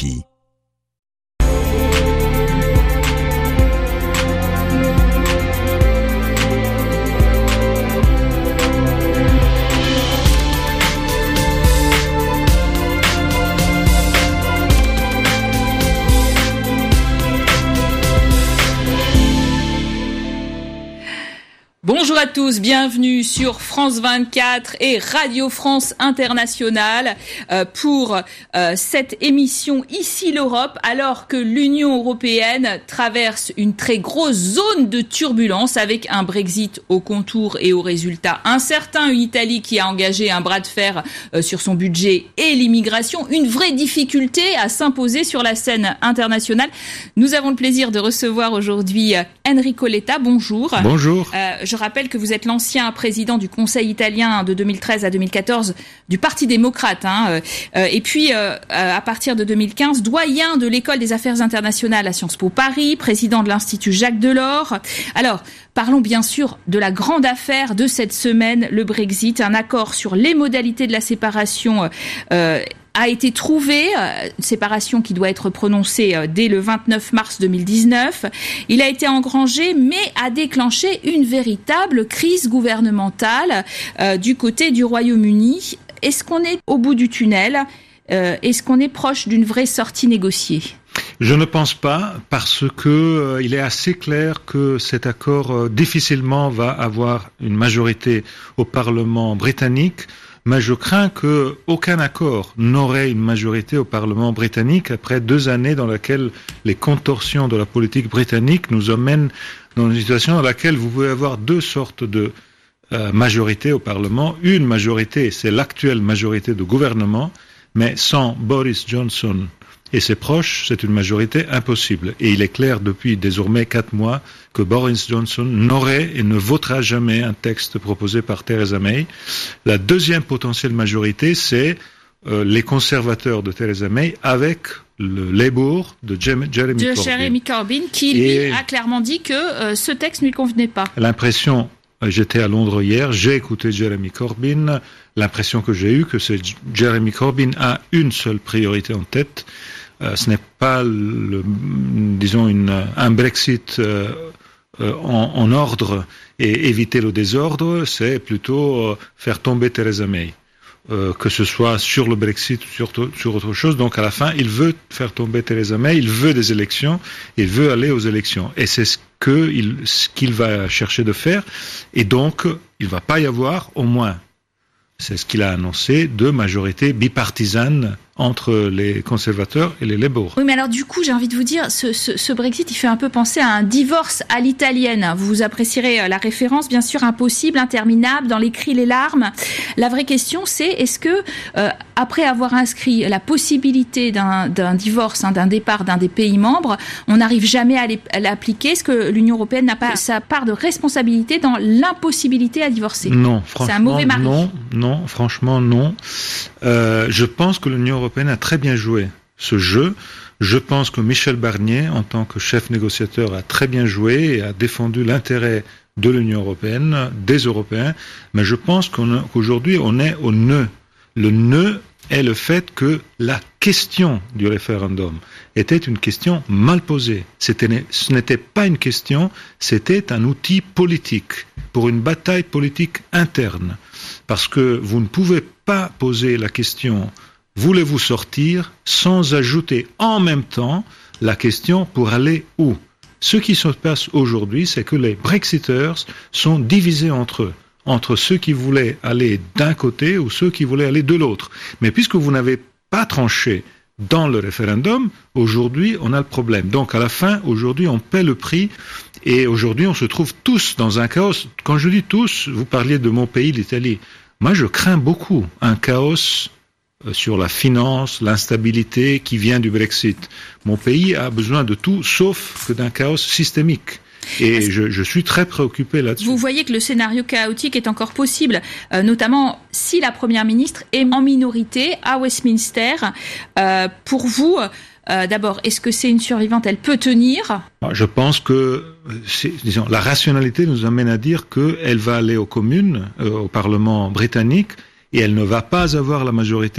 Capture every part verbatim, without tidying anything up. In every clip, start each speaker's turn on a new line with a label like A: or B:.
A: Zelensky.
B: Bonjour à tous, bienvenue sur France vingt-quatre et Radio France Internationale euh, pour euh, cette émission Ici l'Europe, alors que l'Union européenne traverse une très grosse zone de turbulence avec un Brexit au contour et au résultat incertain, une Italie qui a engagé un bras de fer euh, sur son budget et l'immigration, une vraie difficulté à s'imposer sur la scène internationale. Nous avons le plaisir de recevoir aujourd'hui euh, Enrico Letta, bonjour.
C: Bonjour.
B: Euh, Je rappelle que vous êtes l'ancien président du Conseil italien de deux mille treize à deux mille quatorze du Parti démocrate, hein, euh, et puis euh, à partir de deux mille quinze, doyen de l'École des affaires internationales à Sciences Po Paris, président de l'Institut Jacques Delors. Alors, parlons bien sûr de la grande affaire de cette semaine, le Brexit, un accord sur les modalités de la séparation euh, a été trouvé, euh, séparation qui doit être prononcée euh, dès le vingt-neuf mars deux mille dix-neuf. Il a été engrangé, mais a déclenché une véritable crise gouvernementale euh, du côté du Royaume-Uni. Est-ce qu'on est au bout du tunnel ? euh, Est-ce qu'on est proche d'une vraie sortie négociée ?
C: Je ne pense pas, parce que euh, il est assez clair que cet accord euh, difficilement va avoir une majorité au Parlement britannique. Mais je crains que aucun accord n'aurait une majorité au Parlement britannique après deux années dans lesquelles les contorsions de la politique britannique nous emmènent dans une situation dans laquelle vous pouvez avoir deux sortes de euh, majorités au Parlement. Une majorité, c'est l'actuelle majorité de gouvernement, mais sans Boris Johnson et ses proches, c'est une majorité impossible. Et il est clair depuis désormais quatre mois que Boris Johnson n'aurait et ne votera jamais un texte proposé par Theresa May. La deuxième potentielle majorité, c'est euh, les conservateurs de Theresa May avec le Labour de Jeremy
B: de
C: Corbyn.
B: Jeremy Corbyn, qui lui et a clairement dit que euh, ce texte ne lui convenait pas.
C: L'impression, j'étais à Londres hier, j'ai écouté Jeremy Corbyn, l'impression que j'ai eue que c'est Jeremy Corbyn a une seule priorité en tête. Euh, ce n'est pas, le, disons, une, un Brexit euh, euh, en, en ordre et éviter le désordre, c'est plutôt euh, faire tomber Theresa May, euh, que ce soit sur le Brexit ou sur, sur autre chose. Donc à la fin, il veut faire tomber Theresa May, il veut des élections, il veut aller aux élections. Et c'est ce, que il, ce qu'il va chercher de faire. Et donc, il ne va pas y avoir, au moins, c'est ce qu'il a annoncé, de majorité bipartisane entre les conservateurs et les Labour.
B: Oui, mais alors du coup, j'ai envie de vous dire, ce, ce, ce Brexit, il fait un peu penser à un divorce à l'italienne. Vous apprécierez la référence, bien sûr, impossible, interminable, dans les cris, les larmes. La vraie question, c'est est-ce que, euh, après avoir inscrit la possibilité d'un, d'un divorce, hein, d'un départ d'un des pays membres, on n'arrive jamais à, à l'appliquer ? Est-ce que l'Union européenne n'a pas sa part de responsabilité dans l'impossibilité à divorcer ?
C: Non, franchement,
B: c'est un mauvais mari.
C: non, non, franchement, non. Euh, je pense que l'Union européenne a très bien joué ce jeu. Je pense que Michel Barnier, en tant que chef négociateur, a très bien joué et a défendu l'intérêt de l'Union européenne, des Européens. Mais je pense qu'on, qu'aujourd'hui, on est au nœud. Le nœud est le fait que la question du référendum était une question mal posée. C'était, ce n'était pas une question, c'était un outil politique pour une bataille politique interne. Parce que vous ne pouvez pas poser la question « Voulez-vous sortir ?» sans ajouter en même temps la question « Pour aller où ?» Ce qui se passe aujourd'hui, c'est que les Brexiteurs sont divisés entre eux, entre ceux qui voulaient aller d'un côté ou ceux qui voulaient aller de l'autre. Mais puisque vous n'avez pas tranché dans le référendum, aujourd'hui, on a le problème. Donc, à la fin, aujourd'hui, on paie le prix et aujourd'hui, on se trouve tous dans un chaos. Quand je dis tous, vous parliez de mon pays, l'Italie. Moi, je crains beaucoup un chaos sur la finance, l'instabilité qui vient du Brexit. Mon pays a besoin de tout, sauf que d'un chaos systémique. Et je, je suis très préoccupé là-dessus.
B: Vous voyez que le scénario chaotique est encore possible, euh, notamment si la Première ministre est en minorité à Westminster. Euh, pour vous, euh, d'abord, est-ce que c'est une survivante ? Elle peut tenir ?
C: Je pense que, c'est, disons, la rationalité nous amène à dire qu'elle va aller aux communes, euh, au Parlement britannique, et elle ne va pas avoir la majorité là.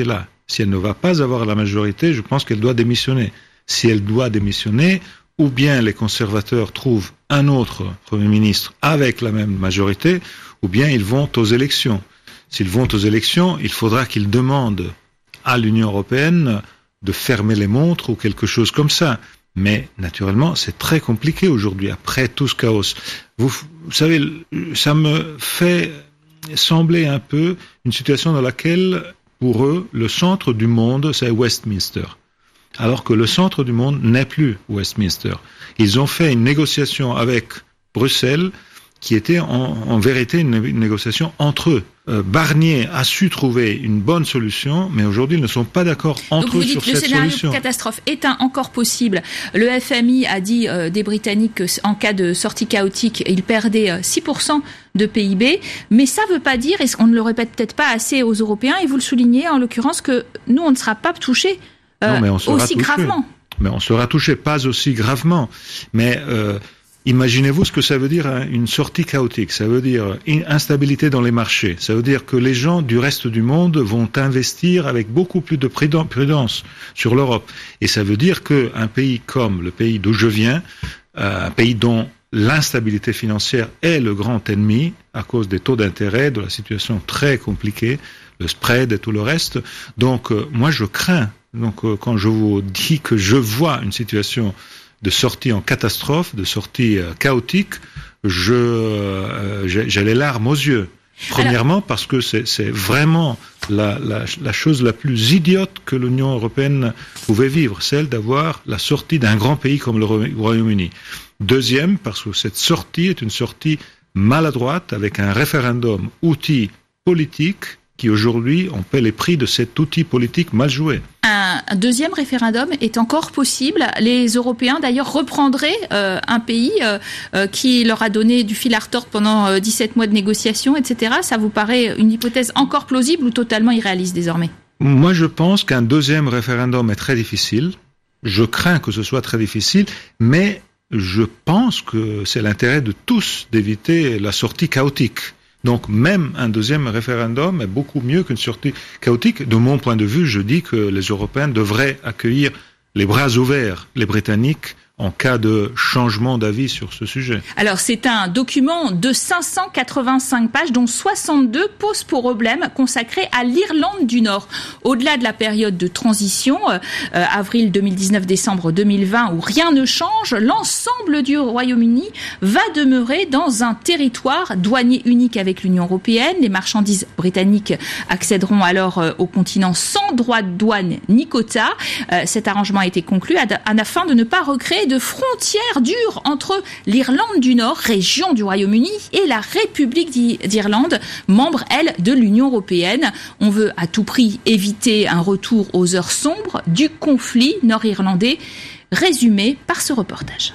C: Si elle ne va pas avoir la majorité, je pense qu'elle doit démissionner. Si elle doit démissionner, ou bien les conservateurs trouvent un autre Premier ministre avec la même majorité, ou bien ils vont aux élections. S'ils vont aux élections, il faudra qu'ils demandent à l'Union européenne de fermer les montres ou quelque chose comme ça. Mais naturellement, c'est très compliqué aujourd'hui, après tout ce chaos. Vous, vous savez, ça me fait sembler un peu une situation dans laquelle, pour eux, le centre du monde, c'est Westminster. Alors que le centre du monde n'est plus Westminster. Ils ont fait une négociation avec Bruxelles qui était en, en vérité une, une négociation entre eux. Euh, Barnier a su trouver une bonne solution, mais aujourd'hui ils ne sont pas d'accord entre
B: Donc vous
C: eux
B: dites
C: sur cette
B: le scénario
C: solution.
B: de catastrophe est un encore possible. Le F M I a dit euh, des Britanniques qu'en cas de sortie chaotique, ils perdaient euh, six pour cent de P I B, mais ça ne veut pas dire, et on ne le répète peut-être pas assez aux Européens, et vous le soulignez en l'occurrence, que nous on ne sera pas touchés euh,
C: non, mais on sera
B: aussi
C: touché.
B: gravement.
C: Mais on sera touché, pas aussi gravement. Mais euh, imaginez-vous ce que ça veut dire, hein, une sortie chaotique. Ça veut dire une instabilité dans les marchés. Ça veut dire que les gens du reste du monde vont investir avec beaucoup plus de prudence sur l'Europe. Et ça veut dire qu'un pays comme le pays d'où je viens, euh, un pays dont l'instabilité financière est le grand ennemi à cause des taux d'intérêt, de la situation très compliquée, le spread et tout le reste. Donc euh, moi je crains. Donc euh, quand je vous dis que je vois une situation de sortie en catastrophe, de sortie euh, chaotique, je euh, j'ai, j'ai les larmes aux yeux. Premièrement parce que c'est, c'est vraiment la, la, la chose la plus idiote que l'Union européenne pouvait vivre, celle d'avoir la sortie d'un grand pays comme le Royaume-Uni. Deuxième, parce que cette sortie est une sortie maladroite avec un référendum outil politique qui aujourd'hui on paie les prix de cet outil politique mal joué.
B: Un deuxième référendum est encore possible. Les Européens d'ailleurs reprendraient euh, un pays euh, euh, qui leur a donné du fil à retordre pendant euh, dix-sept mois de négociations, et cetera. Ça vous paraît une hypothèse encore plausible ou totalement irréaliste désormais ?
C: Moi je pense qu'un deuxième référendum est très difficile. Je crains que ce soit très difficile, mais je pense que c'est l'intérêt de tous d'éviter la sortie chaotique. Donc même un deuxième référendum est beaucoup mieux qu'une sortie chaotique. De mon point de vue, je dis que les Européens devraient accueillir les bras ouverts les Britanniques en cas de changement d'avis sur ce sujet.
B: Alors c'est un document de cinq cent quatre-vingt-cinq pages dont soixante-deux posent problème, consacré à l'Irlande du Nord. Au-delà de la période de transition, euh, avril deux mille dix-neuf, décembre deux mille vingt, où rien ne change, l'ensemble du Royaume-Uni va demeurer dans un territoire douanier unique avec l'Union européenne. Les marchandises britanniques accéderont alors euh, au continent sans droit de douane ni quota. Euh, cet arrangement a été conclu ad- afin de ne pas recréer de frontières dures entre l'Irlande du Nord, région du Royaume-Uni, et la République d'Irlande, membre, elle, de l'Union européenne. On veut à tout prix éviter un retour aux heures sombres du conflit nord-irlandais, résumé par ce reportage.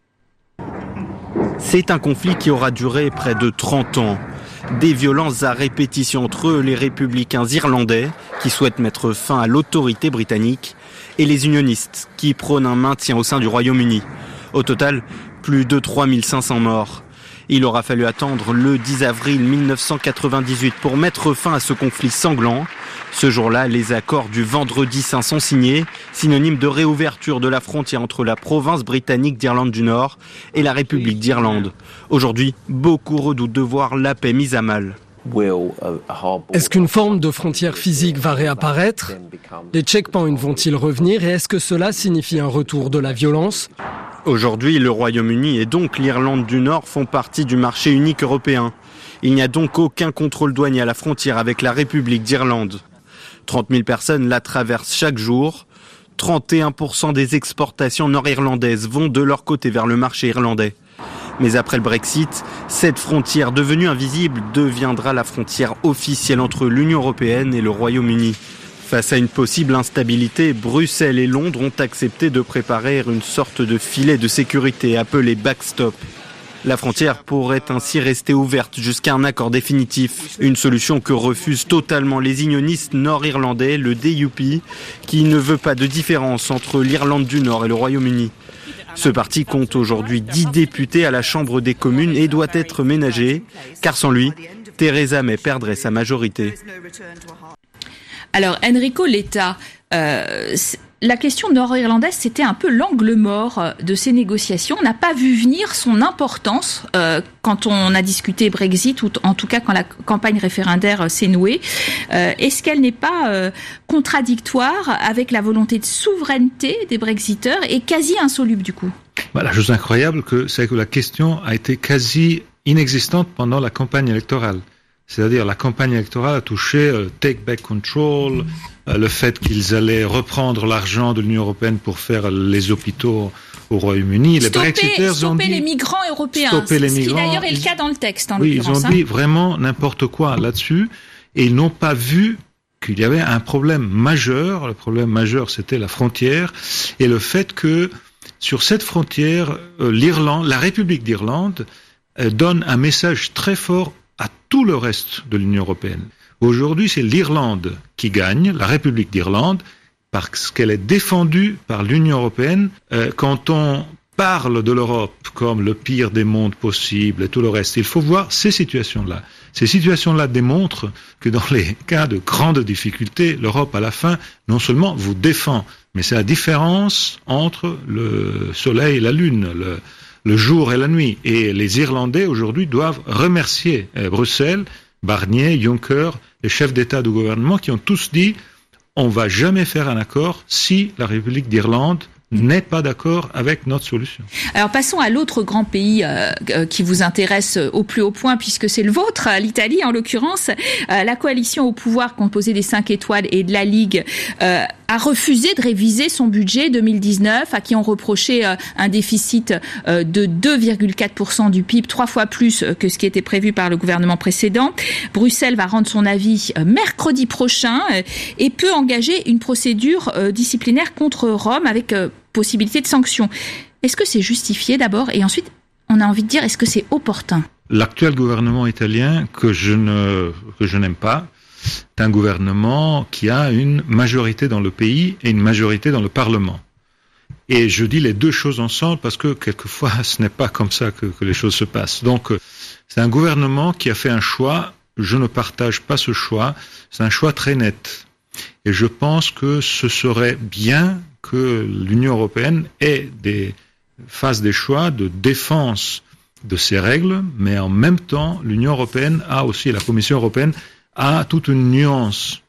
A: C'est un conflit qui aura duré près de trente ans. Des violences à répétition entre les républicains irlandais, qui souhaitent mettre fin à l'autorité britannique, et les unionistes, qui prônent un maintien au sein du Royaume-Uni. Au total, plus de trois mille cinq cents morts. Il aura fallu attendre le dix avril mille neuf cent quatre-vingt-dix-huit pour mettre fin à ce conflit sanglant. Ce jour-là, les accords du Vendredi Saint sont signés, synonyme de réouverture de la frontière entre la province britannique d'Irlande du Nord et la République d'Irlande. Aujourd'hui, beaucoup redoutent de voir la paix mise à mal.
D: Est-ce qu'une forme de frontière physique va réapparaître ? Les checkpoints vont-ils revenir et est-ce que cela signifie un retour de la violence ?
A: Aujourd'hui, le Royaume-Uni et donc l'Irlande du Nord font partie du marché unique européen. Il n'y a donc aucun contrôle douanier à la frontière avec la République d'Irlande. trente mille personnes la traversent chaque jour. trente et un pour cent des exportations nord-irlandaises vont de leur côté vers le marché irlandais. Mais après le Brexit, cette frontière devenue invisible deviendra la frontière officielle entre l'Union européenne et le Royaume-Uni. Face à une possible instabilité, Bruxelles et Londres ont accepté de préparer une sorte de filet de sécurité appelé backstop. La frontière pourrait ainsi rester ouverte jusqu'à un accord définitif. Une solution que refusent totalement les unionistes nord-irlandais, le D U P, qui ne veut pas de différence entre l'Irlande du Nord et le Royaume-Uni. Ce parti compte aujourd'hui dix députés à la Chambre des communes et doit être ménagé, car sans lui, Theresa May perdrait sa majorité.
B: Alors, Enrico Letta, euh, la question nord-irlandaise, c'était un peu l'angle mort de ces négociations. On n'a pas vu venir son importance euh, quand on a discuté Brexit, ou en tout cas quand la campagne référendaire s'est nouée. Euh, est-ce qu'elle n'est pas euh, contradictoire avec la volonté de souveraineté des Brexiteurs et quasi insoluble du coup ?
C: Bah, la chose incroyable, que, c'est que la question a été quasi inexistante pendant la campagne électorale. C'est-à-dire la campagne électorale a touché euh, take back control, euh, le fait qu'ils allaient reprendre l'argent de l'Union européenne pour faire les hôpitaux au Royaume-Uni.
B: Stopper,
C: les Brexiteurs
B: stopper
C: ont dit,
B: les migrants européens,
C: stopper les
B: ce
C: migrants,
B: qui d'ailleurs est le cas dans le texte en
C: oui,
B: l'occurrence.
C: ils ont
B: hein.
C: dit vraiment n'importe quoi là-dessus, et ils n'ont pas vu qu'il y avait un problème majeur. Le problème majeur, c'était la frontière, et le fait que sur cette frontière, euh, l'Irlande, la République d'Irlande, euh, donne un message très fort à tout le reste de l'Union européenne. Aujourd'hui, c'est l'Irlande qui gagne, la République d'Irlande, parce qu'elle est défendue par l'Union européenne. Euh, quand on parle de l'Europe comme le pire des mondes possibles et tout le reste, il faut voir ces situations-là. Ces situations-là démontrent que dans les cas de grandes difficultés, l'Europe, à la fin, non seulement vous défend, mais c'est la différence entre le soleil et la lune, le, le jour et la nuit. Et les Irlandais, aujourd'hui, doivent remercier euh, Bruxelles, Barnier, Juncker, les chefs d'État du gouvernement qui ont tous dit « on ne va jamais faire un accord si la République d'Irlande n'est pas d'accord avec notre solution. »
B: Alors passons à l'autre grand pays euh, qui vous intéresse au plus haut point, puisque c'est le vôtre, l'Italie en l'occurrence. Euh, la coalition au pouvoir composée des cinq étoiles et de la Ligue euh, a refusé de réviser son budget deux mille dix-neuf, à qui on reprochait euh, un déficit euh, de deux virgule quatre pour cent du P I B, trois fois plus que ce qui était prévu par le gouvernement précédent. Bruxelles va rendre son avis euh, mercredi prochain euh, et peut engager une procédure euh, disciplinaire contre Rome avec euh, possibilité de sanctions. Est-ce que c'est justifié d'abord? Et ensuite, on a envie de dire, est-ce que c'est opportun?
C: L'actuel gouvernement italien, que je ne, que je n'aime pas, c'est un gouvernement qui a une majorité dans le pays et une majorité dans le Parlement. Et je dis les deux choses ensemble parce que quelquefois ce n'est pas comme ça que, que les choses se passent. Donc c'est un gouvernement qui a fait un choix, je ne partage pas ce choix, c'est un choix très net. Et je pense que ce serait bien que l'Union européenne ait des, fasse des choix de défense de ses règles, mais en même temps, l'Union européenne a aussi, la Commission européenne a toute une nuance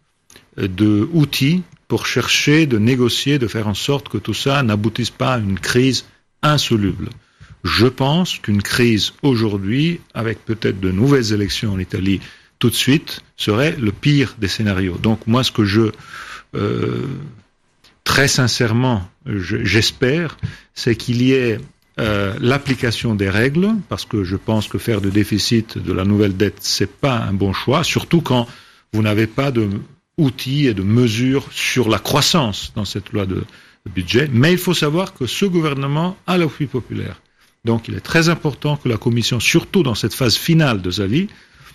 C: de outils pour chercher de négocier, de faire en sorte que tout ça n'aboutisse pas à une crise insoluble. Je pense qu'une crise aujourd'hui, avec peut-être de nouvelles élections en Italie tout de suite, serait le pire des scénarios. Donc moi, ce que je, euh, très sincèrement, je, j'espère, c'est qu'il y ait euh, l'application des règles, parce que je pense que faire de déficit de la nouvelle dette, c'est pas un bon choix, surtout quand vous n'avez pas de outils et de mesures sur la croissance dans cette loi de, de budget. Mais il faut savoir que ce gouvernement a l'appui populaire. Donc il est très important que la Commission, surtout dans cette phase finale de sa vie,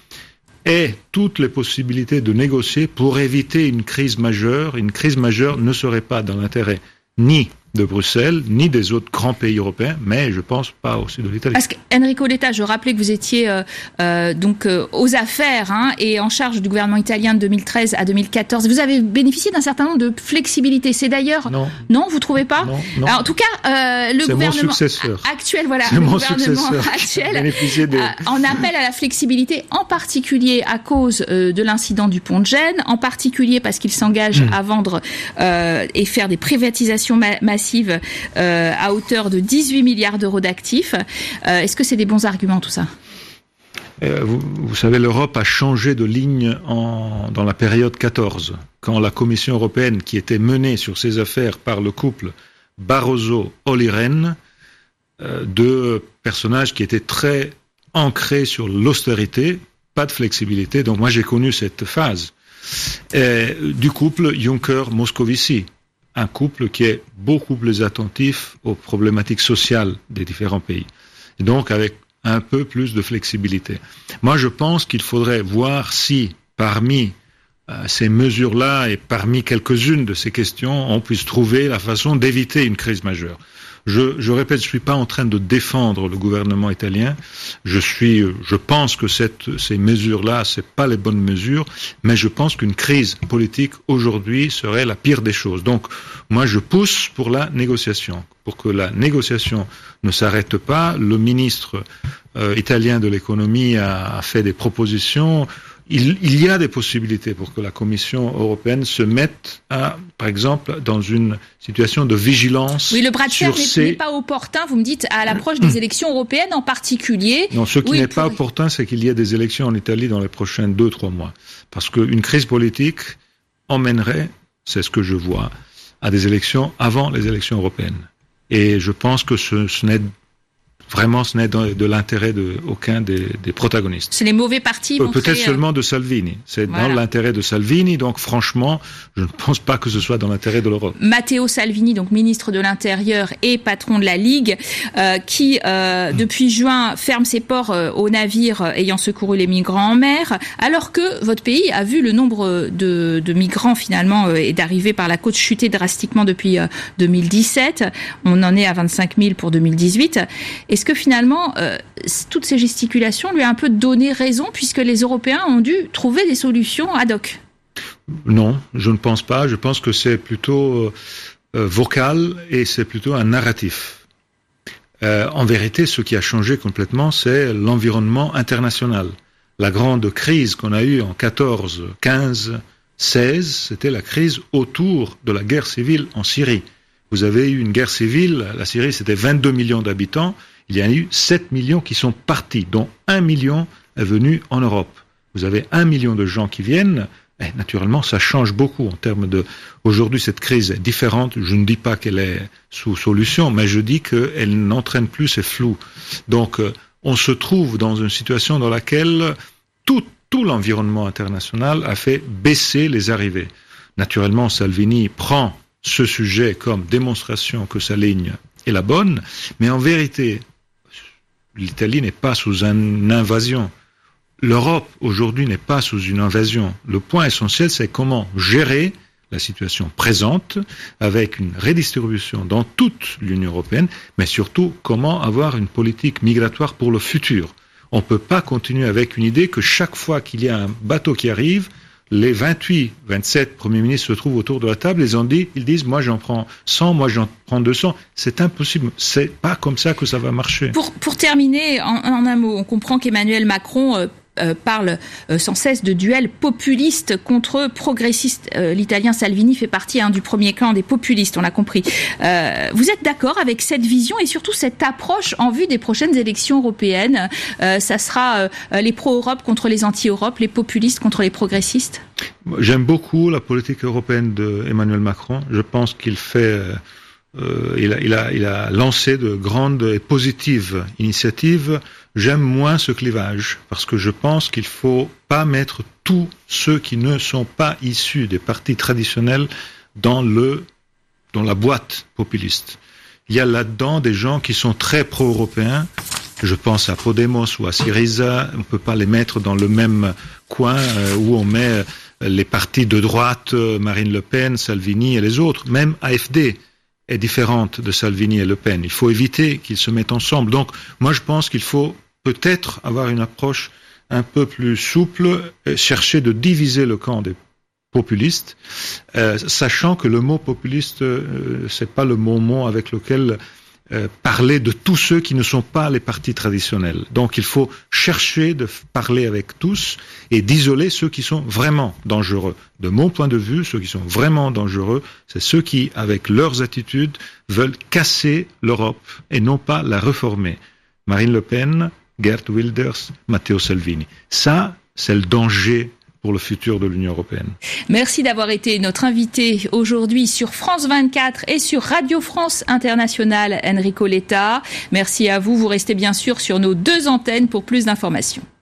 C: ait toutes les possibilités de négocier pour éviter une crise majeure. Une crise majeure ne serait pas dans l'intérêt ni de Bruxelles, ni des autres grands pays européens, mais je pense pas aussi de l'Italie.
B: Parce qu'Enrico Letta, je rappelais que vous étiez euh, euh, donc euh, aux affaires hein, et en charge du gouvernement italien de deux mille treize à deux mille quatorze. Vous avez bénéficié d'un certain nombre de flexibilité. C'est d'ailleurs
C: non,
B: non, vous trouvez pas?
C: Non, non.
B: Alors, en tout cas, euh, le
C: C'est
B: gouvernement
C: actuel,
B: voilà,
C: C'est
B: le
C: mon
B: gouvernement
C: actuel
B: des... euh, en appelle à la flexibilité, en particulier à cause euh, de l'incident du pont de Gênes, en particulier parce qu'il s'engage mmh. à vendre euh, et faire des privatisations ma- massives. Euh, à hauteur de dix-huit milliards d'euros d'actifs. Euh, est-ce que c'est des bons arguments tout ça?
C: euh, vous, vous savez, l'Europe a changé de ligne en, dans la période quatorze, quand la Commission européenne, qui était menée sur ces affaires par le couple Barroso-Olli Rehn, euh, deux personnages qui étaient très ancrés sur l'austérité, pas de flexibilité. Donc moi j'ai connu cette phase et, du couple Juncker-Moscovici. Un couple qui est beaucoup plus attentif aux problématiques sociales des différents pays. Et donc avec un peu plus de flexibilité. Moi, je pense qu'il faudrait voir si, parmi euh, ces mesures-là et parmi quelques-unes de ces questions, on puisse trouver la façon d'éviter une crise majeure. Je, je répète, je suis pas en train de défendre le gouvernement italien. Je suis, je pense que cette, ces mesures-là, c'est pas les bonnes mesures, mais je pense qu'une crise politique aujourd'hui serait la pire des choses. Donc, moi, je pousse pour la négociation, pour que la négociation ne s'arrête pas. Le ministre euh, italien de l'économie a, a fait des propositions. Il, il y a des possibilités pour que la Commission européenne se mette, à, par exemple, dans une situation de vigilance.
B: Oui, le bras de fer n'est,
C: ces...
B: n'est pas opportun, vous me dites, à l'approche des élections européennes en particulier.
C: Non, ce qui
B: oui,
C: n'est
B: pour...
C: pas opportun, c'est qu'il y ait des élections en Italie dans les prochains deux, trois mois. Parce qu'une crise politique emmènerait, c'est ce que je vois, à des élections avant les élections européennes. Et je pense que ce, ce n'est Vraiment, ce n'est de, de l'intérêt de aucun des, des protagonistes.
B: C'est les mauvais partis.
C: Pe- peut-être créer... seulement de Salvini. C'est voilà. Dans l'intérêt de Salvini. Donc, franchement, je ne pense pas que ce soit dans l'intérêt de l'Europe.
B: Matteo Salvini, donc ministre de l'Intérieur et patron de la Ligue, euh, qui euh, mmh. depuis juin ferme ses ports euh, aux navires euh, ayant secouru les migrants en mer, alors que votre pays a vu le nombre de, de migrants finalement euh, et d'arrivées par la côte chuter drastiquement depuis euh, deux mille dix-sept. On en est à vingt-cinq mille pour deux mille dix-huit. Est-ce que finalement, euh, toutes ces gesticulations lui a un peu donné raison, puisque les Européens ont dû trouver des solutions ad hoc?
C: Non, je ne pense pas. Je pense que c'est plutôt euh, vocal et c'est plutôt un narratif. Euh, en vérité, ce qui a changé complètement, c'est l'environnement international. La grande crise qu'on a eue en quatorze, quinze, seize, c'était la crise autour de la guerre civile en Syrie. Vous avez eu une guerre civile, la Syrie c'était vingt-deux millions d'habitants, il y a eu sept millions qui sont partis, dont un million est venu en Europe. Vous avez un million de gens qui viennent, et naturellement ça change beaucoup en termes de... Aujourd'hui cette crise est différente, je ne dis pas qu'elle est sous solution, mais je dis qu'elle n'entraîne plus, c'est flou. Donc on se trouve dans une situation dans laquelle tout, tout l'environnement international a fait baisser les arrivées. Naturellement Salvini prend ce sujet comme démonstration que sa ligne est la bonne, mais en vérité, l'Italie n'est pas sous une invasion. L'Europe, aujourd'hui, n'est pas sous une invasion. Le point essentiel, c'est comment gérer la situation présente avec une redistribution dans toute l'Union européenne, mais surtout, comment avoir une politique migratoire pour le futur. On ne peut pas continuer avec une idée que chaque fois qu'il y a un bateau qui arrive, les vingt-huit, vingt-sept premiers ministres se trouvent autour de la table, ils, ont dit, ils disent, moi j'en prends cent, moi j'en prends deux cents. C'est impossible. C'est pas comme ça que ça va marcher.
B: Pour, pour terminer, en, en un mot, on comprend qu'Emmanuel Macron euh, euh, parle euh, sans cesse de duel populiste contre progressiste. Euh, L'Italien Salvini fait partie hein, du premier clan des populistes, on l'a compris. Euh, vous êtes d'accord avec cette vision et surtout cette approche en vue des prochaines élections européennes? euh, Ça sera euh, les pro-Europe contre les anti-Europe, les populistes contre les progressistes?
C: J'aime beaucoup la politique européenne d'Emmanuel Macron. Je pense qu'il fait, euh, il, a, il, a, il a lancé de grandes et positives initiatives. J'aime moins ce clivage parce que je pense qu'il faut pas mettre tous ceux qui ne sont pas issus des partis traditionnels dans le, dans la boîte populiste. Il y a là-dedans des gens qui sont très pro-européens. Je pense à Podemos ou à Syriza. On ne peut pas les mettre dans le même coin euh, où on met euh, les partis de droite, euh, Marine Le Pen, Salvini et les autres. Même A F D est différente de Salvini et Le Pen. Il faut éviter qu'ils se mettent ensemble. Donc, moi, je pense qu'il faut peut-être avoir une approche un peu plus souple, et chercher de diviser le camp des populistes, euh, sachant que le mot populiste, euh, c'est pas le bon mot avec lequel Euh, parler de tous ceux qui ne sont pas les partis traditionnels. Donc il faut chercher de parler avec tous et d'isoler ceux qui sont vraiment dangereux. De mon point de vue, ceux qui sont vraiment dangereux, c'est ceux qui, avec leurs attitudes, veulent casser l'Europe et non pas la reformer. Marine Le Pen, Geert Wilders, Matteo Salvini. Ça, c'est le danger pour le futur de l'Union européenne.
B: Merci d'avoir été notre invité aujourd'hui sur France vingt-quatre et sur Radio France Internationale, Enrico Letta. Merci à vous. Vous restez bien sûr sur nos deux antennes pour plus d'informations.